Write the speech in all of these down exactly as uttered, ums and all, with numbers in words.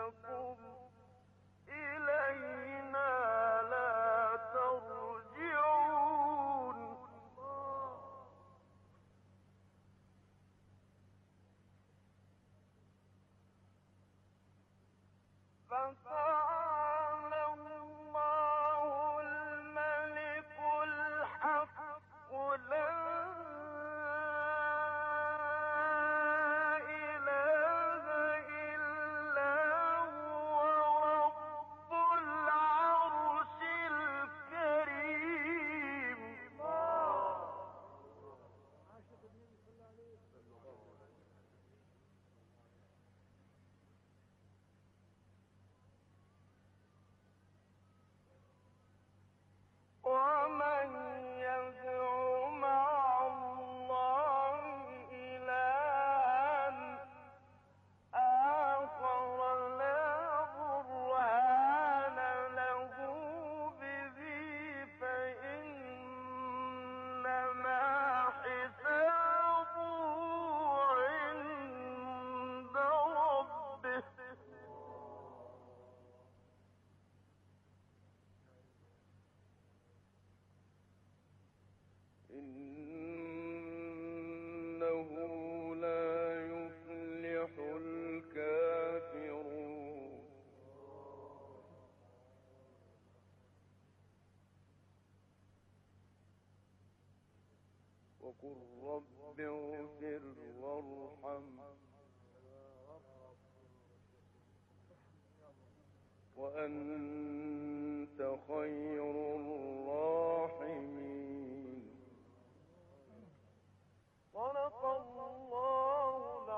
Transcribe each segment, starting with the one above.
إنكم إلينا لا ترجعون فتعالى الله الملك الحق لا إله إلا هو رب العرش الكريم ومن يدع مع الله إلها آخر لا برهان له به فإنما حسابه عند ربه إنه لا يفلح الكافرون وقل رب اغفر وارحم وأنت خير الراحمين. صدق الله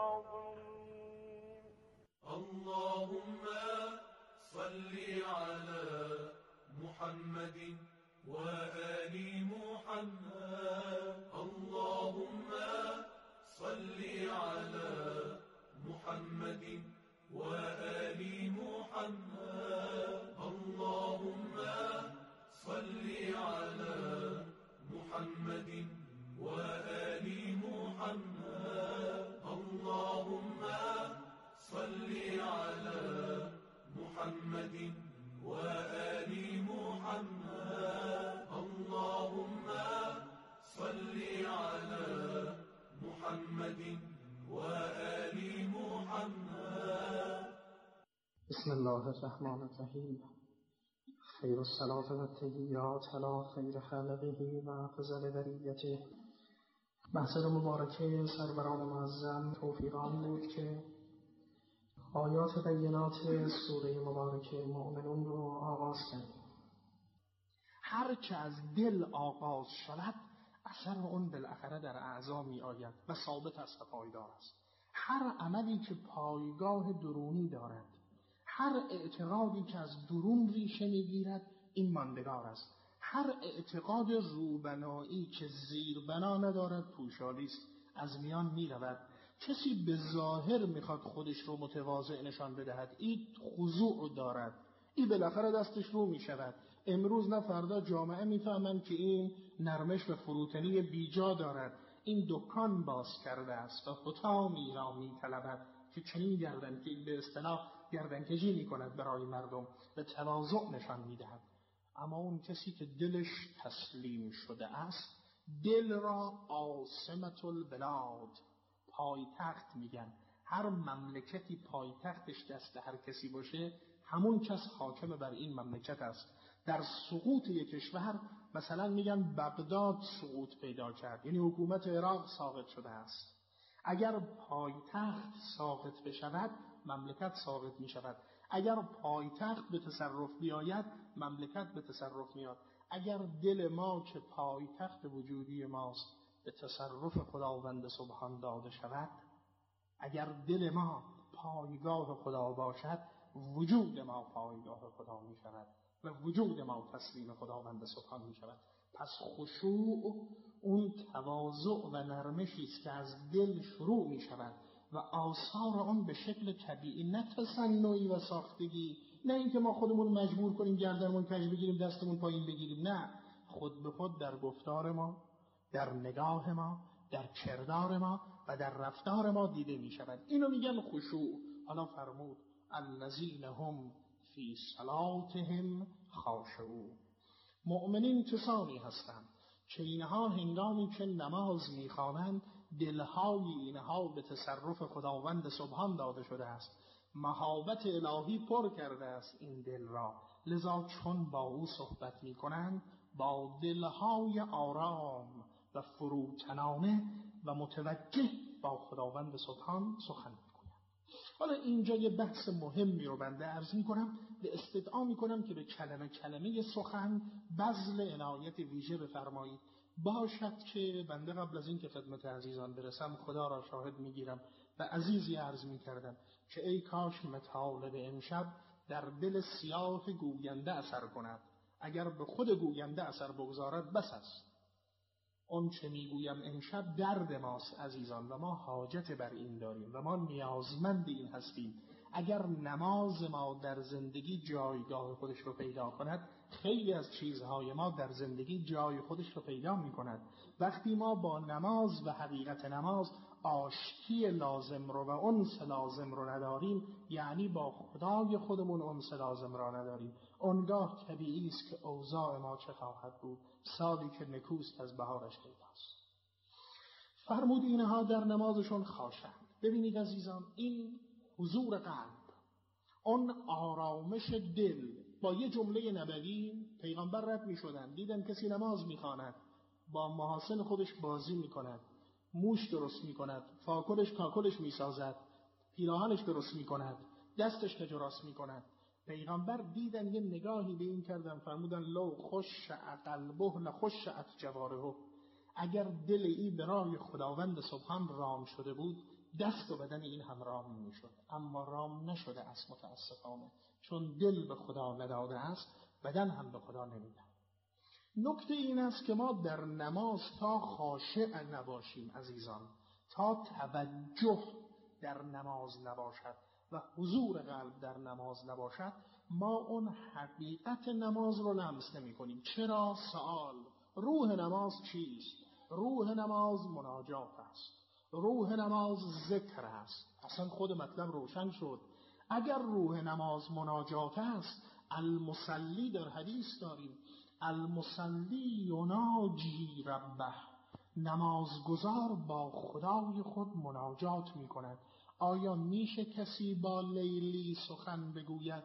العظيم. اللهم صل على محمد وآل محمد. اللهم صل على محمد وآل محمد. اللهم صل على محمد وآل محمد. اللهم صل على محمد وآل محمد. اللهم صل على محمد وآل محمد. بسم الله الرحمن الرحیم. خیر الصلاة و التحیات علی خیر خلقه و افضل بریته. محضر مبارکه سروران معظم توفیقان بود که آیات بینات سوره مبارکه مؤمنون رو آغاز کردیم. هر چه از دل آغاز شود اثر اون بالاخره در اعضا می آید و ثابت است و پایدار است. هر عملی که پایگاه درونی دارد، هر اعتقادی که از درون ریشه میگیرد، این ماندگار است. هر اعتقاد روبنایی که زیربنا ندارد پوشالی است، از میان می رود. کسی به ظاهر میخواد خودش رو متواضع نشان بدهد، این خضوع دارد، این بالاخره دستش رو می شود. امروز نه فردا جامعه میفهمند که این نرمش و فروتنی بیجا دارد، این دکان باز کرده است و حطامی را می طلبد که چنین گردن که به اصطلاح گردنکجی می کند برای مردم و تواضع نشان می دهد. اما اون کسی که دلش تسلیم شده است، دل را عاصمت البلاد، پایتخت میگن. هر مملکتی پایتختش دست هر کسی باشه، همون کس حاکم بر این مملکت است. در سقوط یک کشور مثلا میگن بغداد سقوط پیدا کرد، یعنی حکومت عراق ساقط شده است. اگر پایتخت ساقط بشود مملکت ساقط می شود. اگر پایتخت به تصرف بیاید مملکت به تصرف میاد. اگر دل ما که پایتخت وجودی ماست به تصرف خداوند سبحان داده شود، اگر دل ما پایگاه خدا باشد، وجود ما پایگاه خدا می شود و وجود ما تسلیم خداوند سبحان می شود. پس خشوع اون تواضع و نرمشی است که از دل شروع می شود و آثار آن به شکل طبیعی، نه تصنعی و ساختگی، نه اینکه ما خودمون مجبور کنیم گردنمون کج بگیریم دستمون پایین بگیریم، نه، خود به خود در گفتار ما، در نگاه ما، در کردار ما و در رفتار ما دیده می شود. اینو میگن خشوع. حالا فرمود الذین هم فی صلاتهم خاشعون. مؤمنین کسانی هستند که اینها هنگامی که نماز می‌خوانند دلهای اینها به تصرف خداوند سبحان داده شده است. محبت الهی پر کرده است این دل را، لذا چون با او صحبت می‌کنند با دلهای آرام و فروتنانه و متوجه با خداوند سبحان سخن می‌گویند. حالا اینجا یه بحث مهمی رو بنده عرض می‌کنم، به استدعا می‌کنم که به کلمه کلمه سخن بذل عنایت ویژه بفرمایید. باشد که بنده قبل از این که خدمت عزیزان برسم خدا را شاهد می‌گیرم و عزیزی عرض می‌کردم که ای کاش مطالب امشب در دل سیاه گوینده اثر کند. اگر به خود گوینده اثر بگذارد بس است. اون چه میگویم امشب درد ماست عزیزان و ما حاجت بر این داریم و ما نیازمند این هستیم. اگر نماز ما در زندگی جایگاه خودش رو پیدا کند، خیلی از چیزهای ما در زندگی جای خودش رو پیدا می کند. وقتی ما با نماز و حقیقت نماز آشتی لازم رو و انس لازم رو نداریم، یعنی با خدای خودمون انس لازم را نداریم، اونگاه طبیعی است که اوضاع ما چه خواهد بود. سالی که نکوست از بهارش پیداست. فرمود اینها در نمازشون خاشعند. ببینید عزیزان، این حضور قلب، اون آرامش دل، با یه جمله نبوی پیغمبر رد می شدن، دیدن کسی نماز می خواند با محاسن خودش بازی می کند، موش درست می کند، فاکلش کاکلش می سازد، پیراهنش درست می کند، دستش کجراست می کند. پیغمبر دیدن یه نگاهی به این کردن، فرمودن لو خوش قلبه لخش جوارحه، اگر دل این برای خداوند سبحان رام شده بود دست و بدن این هم رام می شد، اما رام نشده است متاسفانه، چون دل به خدا نداده است بدن هم به خدا نمیده. نکته این است که ما در نماز تا خاشع نباشیم عزیزان، تا توجه در نماز نباشد و حضور قلب در نماز نباشد، ما اون حقیقت نماز رو لمس نمی کنیم. چرا؟ سوال. روح نماز چیست؟ روح نماز مناجات است، روح نماز ذکر است. اصلا خود مطلب روشن شد. اگر روح نماز مناجات است، المصلی در حدیث داریم، المصلی یناجی ربه، نمازگزار با خدای خود مناجات می کند. آیا میشه کسی با لیلی سخن بگوید،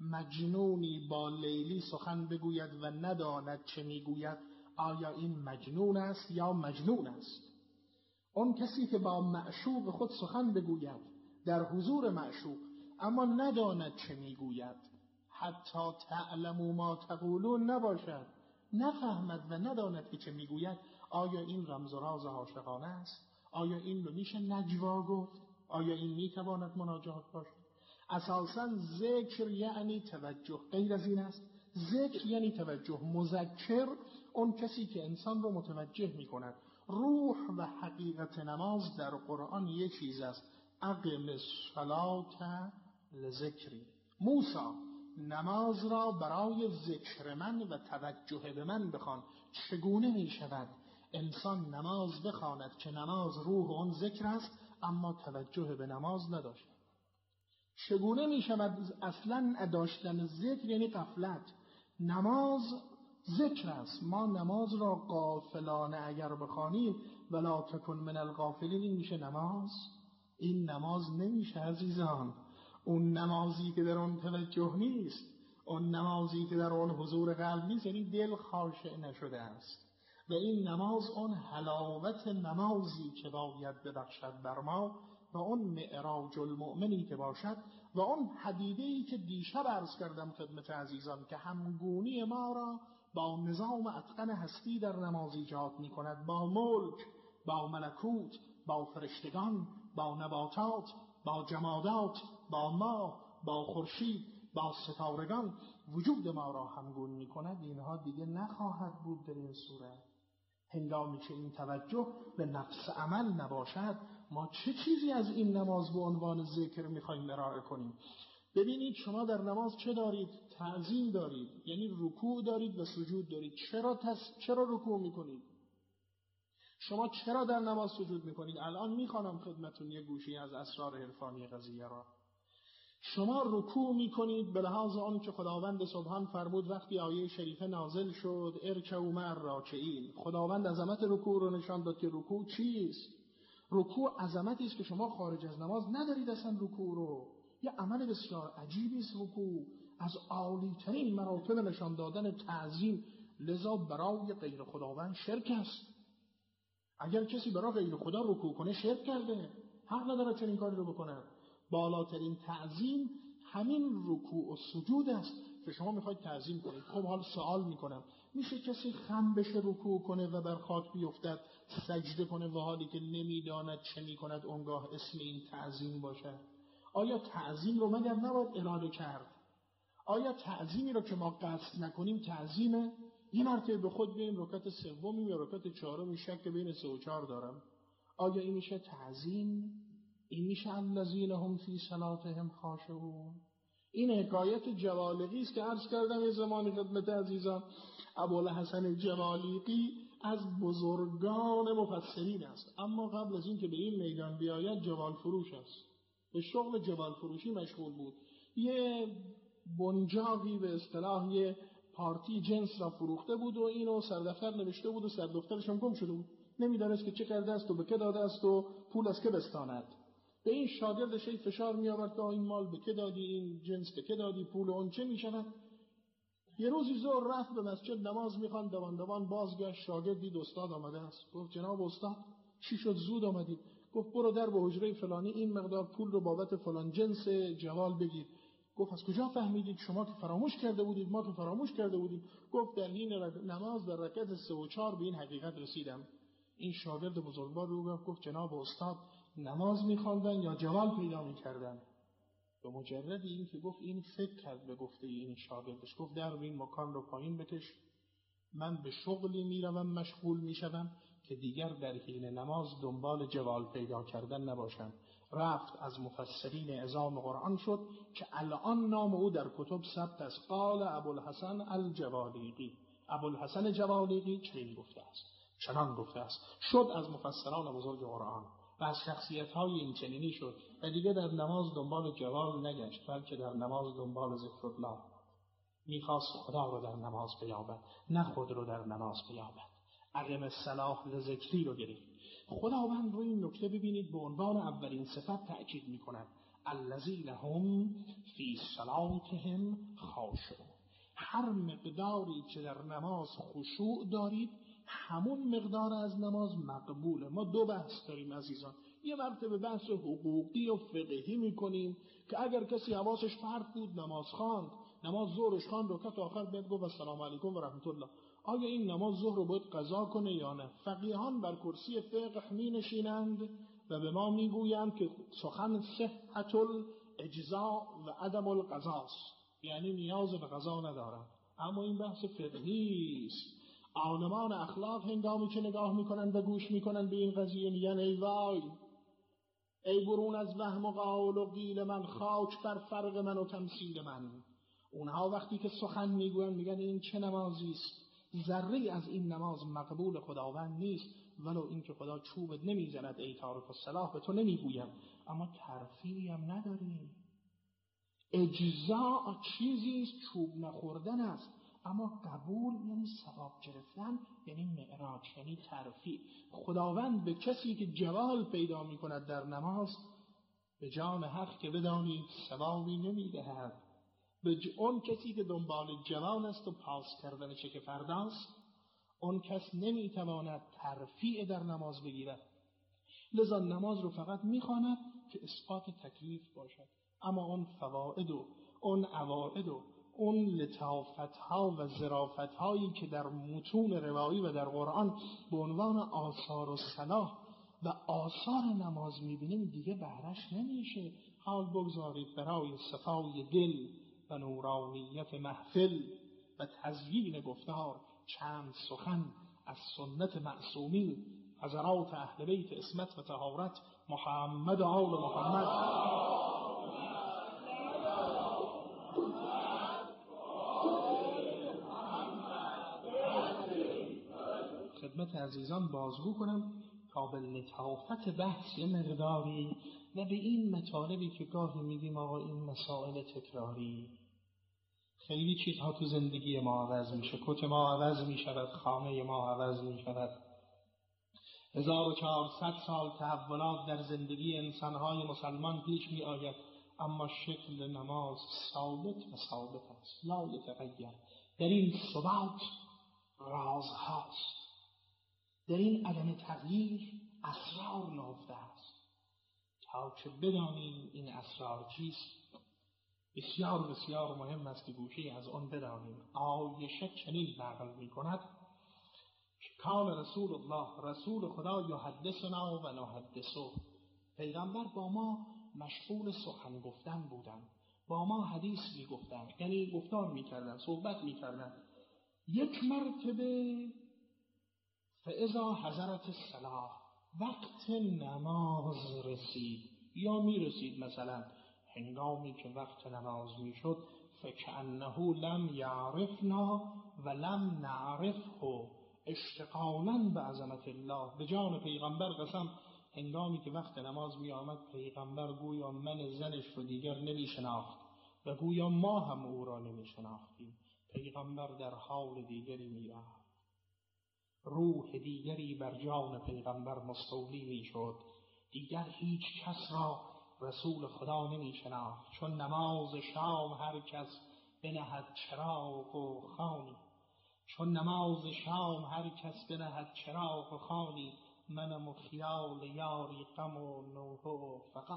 مجنونی با لیلی سخن بگوید و نداند چه میگوید؟ آیا این مجنون است یا مجنون است؟ اون کسی که با معشوق خود سخن بگوید در حضور معشوق اما نداند چه میگوید، حتی تعلموا ما تقولون نباشد، نفهمد و نداند که چه میگوید، آیا این رمز و راز عاشقانه است؟ آیا این رو میشه نجوا گفت؟ آیا این میتواند مناجات باشد؟ اساساً ذکر یعنی توجه، غیر از این است. ذکر یعنی توجه. مذکر اون کسی که انسان رو متوجه می کند. روح و حقیقت نماز در قرآن یک چیز است، اقم الصلاة لذکری. موسی نماز را برای ذکر من و توجه به من بخوان. چگونه می شود انسان نماز بخواند که نماز روح اون ذکر است اما توجه به نماز نداشت؟ چگونه می شود اصلا داشتن ذکر یعنی غفلت؟ نماز ذکر است. ما نماز را غافلانه اگر بخوانیم ولا تکن من الغافلین، این میشه نماز؟ این نماز نمیشه عزیزان. اون نمازی که در اون توجه نیست، اون نمازی که در اون حضور قلب نیست، یعنی دل خاشع نشده است. و این نماز اون حلاوت نمازی که باید ببخشد بر ما و اون معراج المؤمنی که باشد و اون حدیده‌ای که دیشب عرض کردم خدمت عزیزان که همگونی ما را با نظام اتقن هستی در نماز ایجاد می کند، با ملک، با ملکوت، با فرشتگان، با نباتات، با جمادات، با ماه، با خورشید، با ستارگان وجود ما را همگون می کند. اینها دیگه نخواهد بود در این صورت. هنگامی که این توجه به نفس عمل نباشد، ما چه چیزی از این نماز به عنوان ذکر میخوایم ارائه کنیم؟ ببینید شما در نماز چه دارید؟ تعظیم دارید، یعنی رکوع دارید و سجود دارید. چرا تس... چرا رکوع میکنید؟ شما چرا در نماز سجود میکنید؟ الان میخوانم خدمتون یه گوشی از اسرار عرفانی قضیه را. شما رکوع میکنید به لحاظ آن که خداوند سبحان فرمود وقتی آیه شریفه نازل شد ارکعوا مع الراکعین، خداوند عظمت رکوع رو نشان داد که رکوع چیست. رکوع عظمتی است که شما خارج از نماز ندارید اصلا. رکوع رو یه عمل بسیار عجیبی است. رکوع از عالی ترین مراتب نشان دادن تعظیم، لذا برای غیر خداوند شرک است. اگر کسی برای غیر خدا رکوع کنه شرک کرده، حق نداره چنین کاری رو بکنه. بالاترین تعظیم همین رکوع و سجود است که شما میخواید تعظیم کنید. خب حال سوال میکنم، میشه کسی خم بشه رکوع کنه و بر خاک بیفتد سجده کنه و حالی که نمیداند چه میکند اونگاه اسم این تعظیم باشه؟ آیا تعظیم رو مگر نباید اراده کرد؟ آیا تعظیمی رو که ما قصد نکنیم تعظیمه؟ یه مرتبه به خود بگیم رکعت سومی یا رکعت چهارمی شک بین سه و چهار دارم، آیا این میشه تعظیم؟ این میشه الذین هم فی صلاتهم خاشعون؟ این حکایت جوالیقی است که عرض کردم یه زمانی خدمت عزیزان. ابوالحسن جوالیقی از بزرگان مفسرین است، اما قبل از این که به این میدان بیاید جوال فروش است. به شغل جوال فروشی مشغول بود. یه بنجاقی به اصطلاح یه پارتی جنس را فروخته بود و اینو سردفتر نوشته بود و سردفترش هم گم شده بود. نمیدانست که چه کرده است و به که داده است و پول از که بستاند. به این شاگردش ای فشار می آورد که این مال به که دادی، این جنس به که دادی، پول اون چه می شود. یه روزی ظهر رفت به مسجد نماز می خواند، دوان دوان بازگشت، شاگرد دید استاد آمده است. گفت جناب استاد چی شد زود آمدید؟ گفت برو در به حجره فلانی این مقدار پول رو بابت فلان جنس جوال بگیر. گفت از کجا فهمیدید؟ شما که فراموش کرده بودید. ما که فراموش کرده بودیم. گفت در حین نماز در رکعت سه و چهار به این حقیقت رسیدم. این شاگرد بزرگوار رو گفت جناب استاد نماز می‌خواندن یا جوال پیدا می‌کردن؟ به مجرد این که گفت این فکر کرد به گفته این شاگردش، گفت در این مکان رو پایین بکش، من به شغلی میروم مشغول میشوم که دیگر در حین نماز دنبال جوال پیدا کردن نباشم. رفت از مفسرین عظام قرآن شد که الان نام او در کتب ثبت است. قال ابوالحسن الجوالیقی، ابوالحسن جوالیقی چنین گفته است، چنان گفته است. شد از مفسران بزرگ قرآن و از شخصیت‌های این چنینی شد و دیگه در نماز دنبال جوال نگشت، بلکه در نماز دنبال ذکر الله میخواست خدا رو در نماز بیابد، نه خود رو در نماز بیابد. اقیم الصلاة لذکری رو گرفت. خداوند رو این نکته ببینید به عنوان اولین صفت تأکید میکند الذین هم فی صلاتهم خاشعون. هر مقداری که در نماز خشوع دارید همون مقدار از نماز مقبوله. ما دو بحث داریم عزیزان. یه مرتبه بحث حقوقی و فقهی میکنیم که اگر کسی حواسش پرت بود نماز خواند، نماز ظهرش خواند، رکعت آخر بیاد گفت السلام علیکم و رحمت الله، آیا این نماز ظهر رو باید قضا کنه یا نه؟ فقیهان بر کرسی فقه می نشینند و به ما میگویند که سخن صحت الاجزاء و عدم القضا، یعنی نیاز به قضا ندارند. اما این بحث فقهی است. عالمان اخلاق هنگامی که نگاه میکنن و گوش میکنن به این قضیه میگن ای وای، ای برون از وهم و قول و قیل من، خاک بر فرق من و تمثیل من. اونها وقتی که سخن میگوین میگن این چه نمازی است، ذره از این نماز مقبول خداوند نیست. ولو اینکه خدا چوبت نمیزند ای تارک الصلاة، به تو نمیگویم، اما ترفیعی هم نداری. اجزاء چیزی است چوب نخوردن است، اما قبول یعنی ثواب گرفتن، یعنی معراج، یعنی ترفیع. خداوند به کسی که جوال پیدا می کند در نماز به جان حق که بدانید ثوابی نمی دهد. به اون کسی که دنبال جوال است و پاس کردن چک فرداست، اون کس نمی تواند ترفیع در نماز بگیرد. لذا نماز رو فقط می خواند که اثبات تکلیف باشد، اما اون فواید و اون عواید و اون لطافت‌ها و ظرافت‌هایی که در متون روایی و در قرآن به عنوان آثار و صلاح و آثار نماز می‌بینیم دیگه بهرش نمیشه. حال بگذارید برای صفای دل و نورانیت محفل و تزیین گفتار چند سخن از سنت معصومین حضرات اهل بیت عصمت و طهارت محمد و آل محمد. خدمت عزیزان بازگو کنم تا به لطافت بحث یه مقداری و به این مطالبی که گاهی میگیم آقا این مسائل تکراری، خیلی چیزها تو زندگی ما عوض میشه، کت ما عوض میشود، خانه ما عوض میشود، هزار و چهارصد سال تحولات در زندگی انسانهای مسلمان پیش می آید، اما شکل نماز ثابت و ثابت است، لا یتغیر. در این ثبات راز هاست، در این عدم تغییر اسرار نهفته است. تا که بدانیم این اسرار چیست، بسیار بسیار مهم است که گوشی از آن بدانیم. عایشه چنین نقل می کند که کان رسول الله، رسول خدا، یحدثنا و نحدثه، پیغمبر با ما مشغول سخن گفتن بودند، با ما حدیث می گفتند، یعنی گفتار می کردن، صحبت می کردن. یک مرتبه فاذا حضرت الصلاة، وقت نماز رسید یا می رسید، مثلا هنگامی که وقت نماز می شد، فکأنه لم یعرفنا و لم نعرفه، اشتغالا به عظمت الله. به جان پیغمبر قسم، هنگامی که وقت نماز می آمد، پیغمبر گویا من زنش رو دیگر نمی شناخت و گویا ما هم او را نمی شناختیم. پیغمبر در حال دیگری می رفت، روح دیگری بر جان پیغمبر مستولی می شد، دیگر هیچ کس را رسول خدا نمی شناخت. چون نماز شام هر کس بنهد چراغ و خوانی، چون نماز شام هر کس بنهد چراغ و خوانی، منم و خیال یاری غم و نوحه و فغان.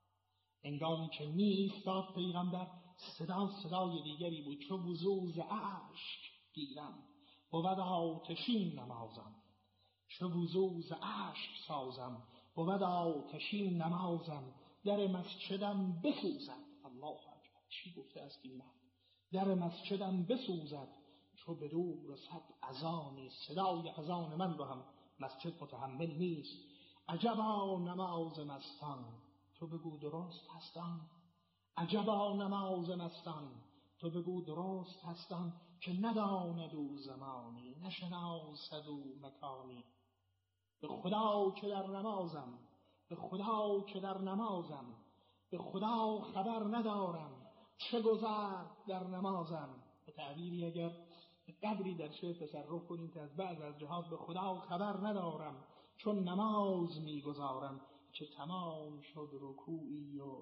هنگامی که می ایستاد پیغمبر، صدا صدای دیگری بود، چو وضوز اشک گیرم بود آتشین نمازم، چو وضوز اشک سازم بود آتشین نمازم، در مسجدم بسوزد. الله اکبر، چی گفته است این مرد؟ در مسجدم بسوزد چو بدو رسد اذانی، صدای اذان من رو هم مسجد متحمل نیست. عجبا نماز مستان، تو بگو درست هستان. عجبا نماز مستان، تو بگو درست هستان، که نداند او زمانی، نشناسد او مکانی. به خدا که در نمازم، به خدا که در نمازم، به خدا خبر ندارم چه گذر در نمازم. به تعبیری اگر قدری در شعر تصرف کنیم که از بعض از جهات، به خدا خبر ندارم چون نماز میگذارم، که تمام شد رکوعی و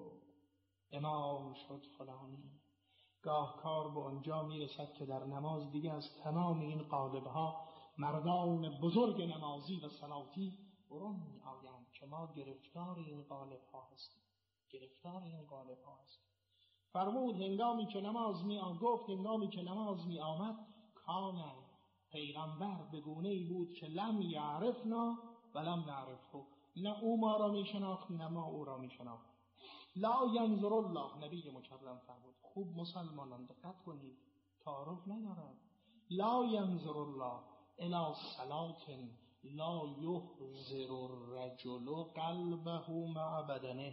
امام شد فلانی. گاه کار به آنجا میرسد که در نماز دیگه از تمام این قالب‌ها مردان بزرگ نمازی و صلاتی برون می آیند که ما گرفتار این قالب‌ها هستیم، گرفتار این قالب‌ها هستیم. فرمود هنگامی که نماز می آمد، گفت هنگامی که نماز می آمد، کان پیغمبر به گونه‌ای بود که لم یعرفنا و لم نعرفه، نه او ما را می شناخت نه ما او را می شناخت. لا ینظر الله، نبی مکرم فرمود، خوب مسلمانان دقت کنید، تعارف ندارد. لا ینظر الله الی صلاة لا یحضر الرجل قلبه مع بدنه،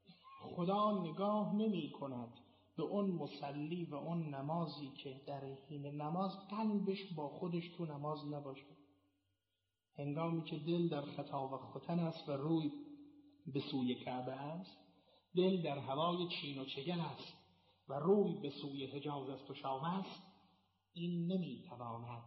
خدا نگاه نمی کند به اون مصلی و اون نمازی که در حین نماز قلبش با خودش تو نماز نباشه. هنگامی که دل در خطا و ختن است و روی به سوی کعبه است، دل در هوای چین و چگل است و روی به سوی حجاز است و شام است، این نمیتواند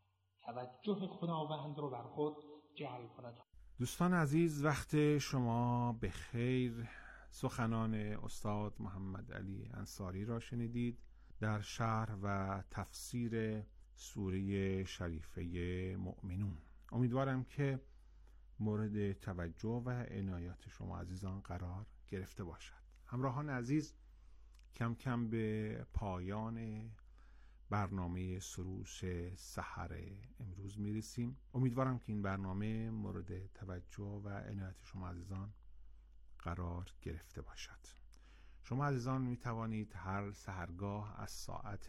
توجه خداوند رو بر خود جلب کند. دوستان عزیز، وقت شما به خیر. سخنان استاد محمد علی انصاری را شنیدید در شرح و تفسیر سوره شریفه مؤمنون. امیدوارم که مورد توجه و عنایت شما عزیزان قرار گرفته باشد. همراهان عزیز، کم کم به پایان برنامه سروش سحر امروز میرسیم. امیدوارم که این برنامه مورد توجه و عنایت شما عزیزان قرار گرفته باشد. شما عزیزان می توانید هر سحرگاه از ساعت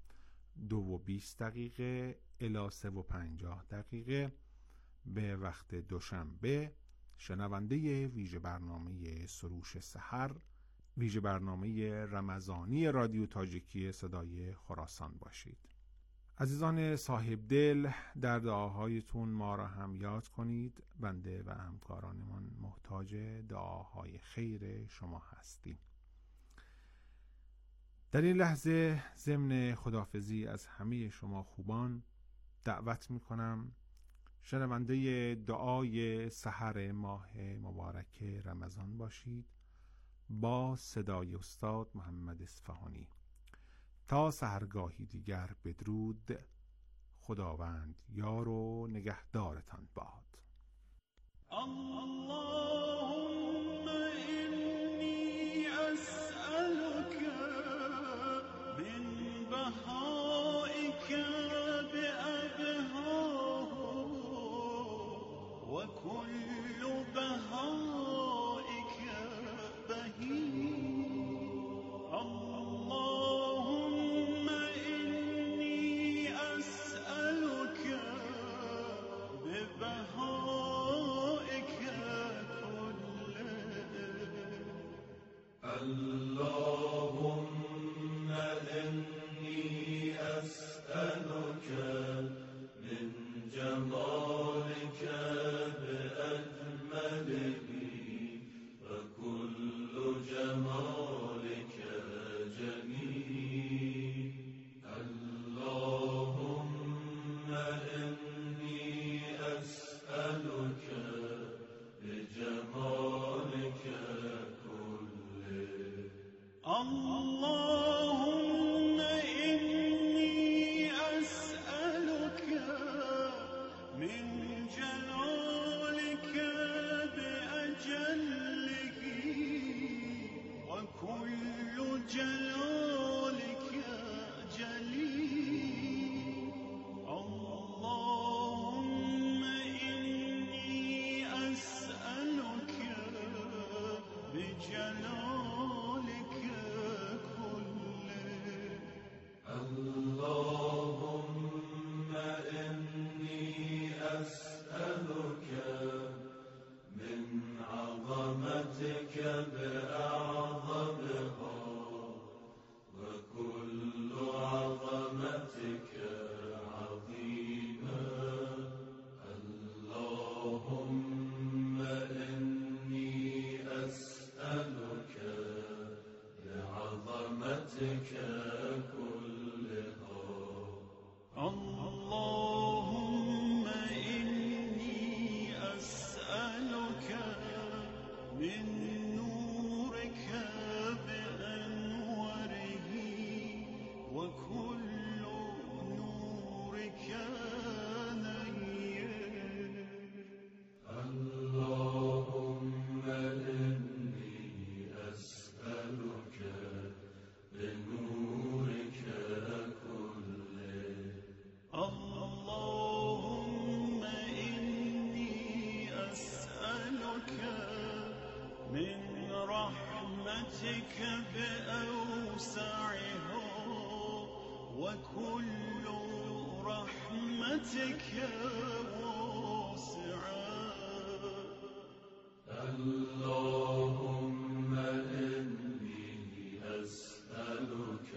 دو و بیست دقیقه الی سه و پنجاه دقیقه به وقت دوشنبه شنونده ویژه برنامه سروش سحر، ویژه برنامه رمضانی رادیو تاجیکی صدای خراسان باشید. عزیزان صاحب دل، در دعاهایتون ما را هم یاد کنید. بنده و همکارانمان محتاج دعاهای خیر شما هستیم. در این لحظه ضمن خداحافظی از همه شما خوبان دعوت میکنم شنونده دعای سحر ماه مبارک رمضان باشید با صدای استاد محمد اصفهانی. تا سحرگاهی دیگر بدرود. خداوند یار و نگهدارتان باد. اللهم إني أسألك من بهائك بأبهاه وكل بهائك بهي. اللهم إني أسألك ببهائك اللهم إني أسألك من جمالك بأجمله وكل جمالك جميل. اللهم إني أسألك بجمالك اللهم إني أسألك من جلالك بأجله وكل جلالك جليل. اللهم إني أسألك بجلالك اللهم إني أسألك من عظمتك بأعظمها وكل عظمتك عظيمة. اللهم إني أسألك بعظمتك اللهم إني أسألك من نورك بأنوره وكل نورك نير. اللهم إني أسألك بنورك اللهم إني أسألك من رحمتك بأوسعها وكل رحمتك واسعة. اللهم إني أسألك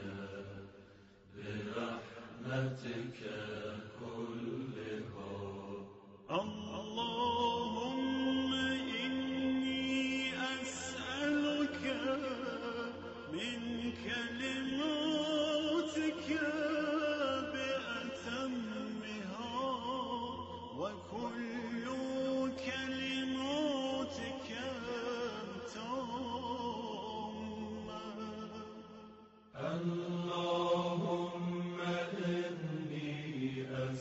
برحمتك كلها. اللهم إني أسألك من كلماتك بأتمها وكل كلماتك تامة. اللهم إني أسألك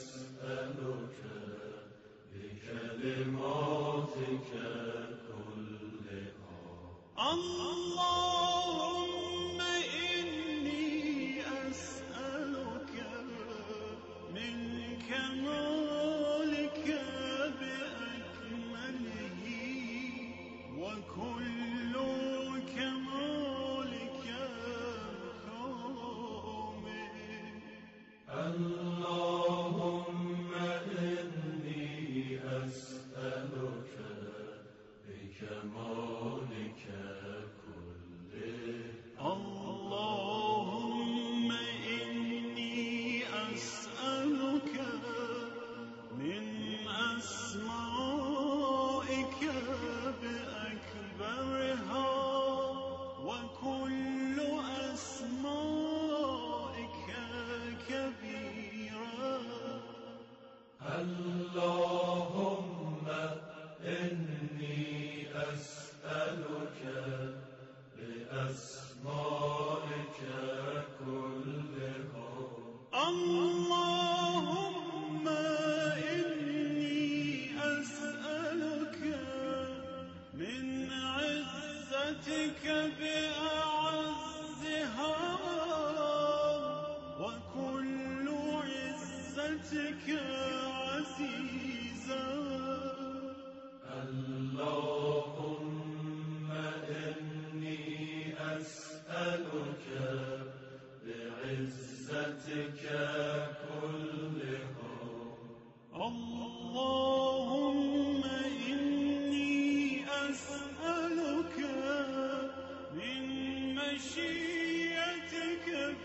بعزتك عزيزا اللهم إني أسألك بعزتك كلها اللهم إني أسألك من مشيئتك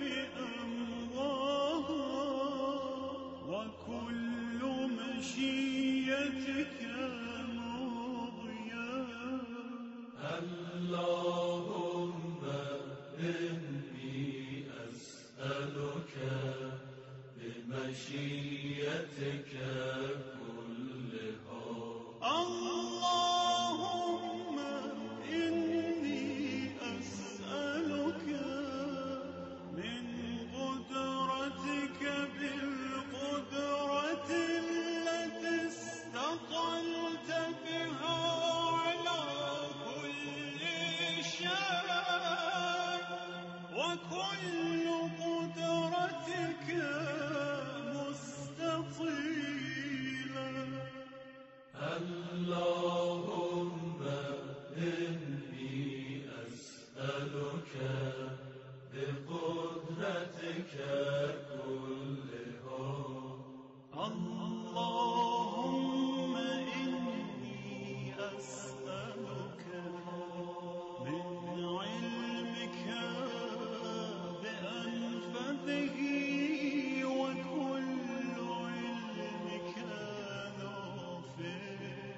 بأمرها وكل مشيئتك مرضية اللهم إني أسألك بمشيئتك كلها اللهم إني أسألك من قدرتك بالقدرة التي استطلت بها على كل شيء وكل قدرتك مستطيلة اللهم إني أسألك بقدرتك كلها اللهم إني أسألك من علمك بأنفذه وكل علمك نافع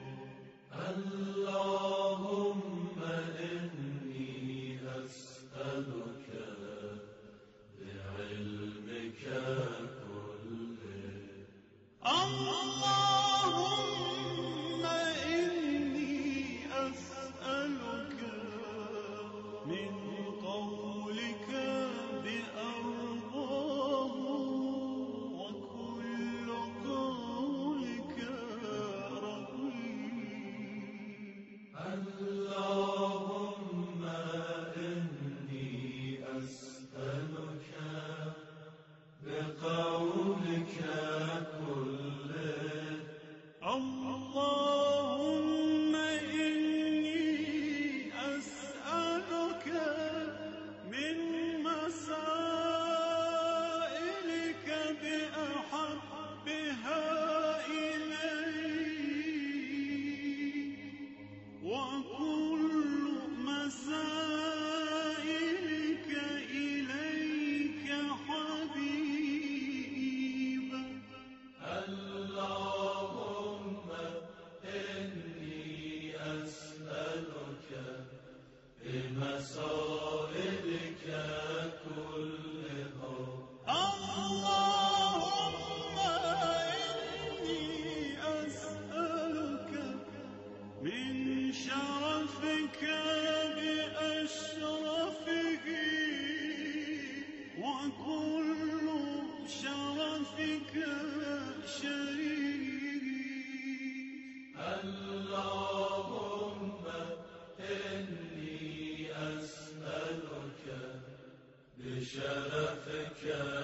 اللهم إني أسألك بعلمك كله اللهم إني أسألك من قولك بأرضاه وكل قولك رضي اللهم إني أسألك بقولك كله اللهم إني أسألك من مسائلك بأحبها إليك وكل مسائلك إليك حبيبا اللهم إني أسألك بمسائلك كلها اللهم إني أسألك من شرفك بأشرفه وكل شرفك شريك اللهم إني أسألك بشرفك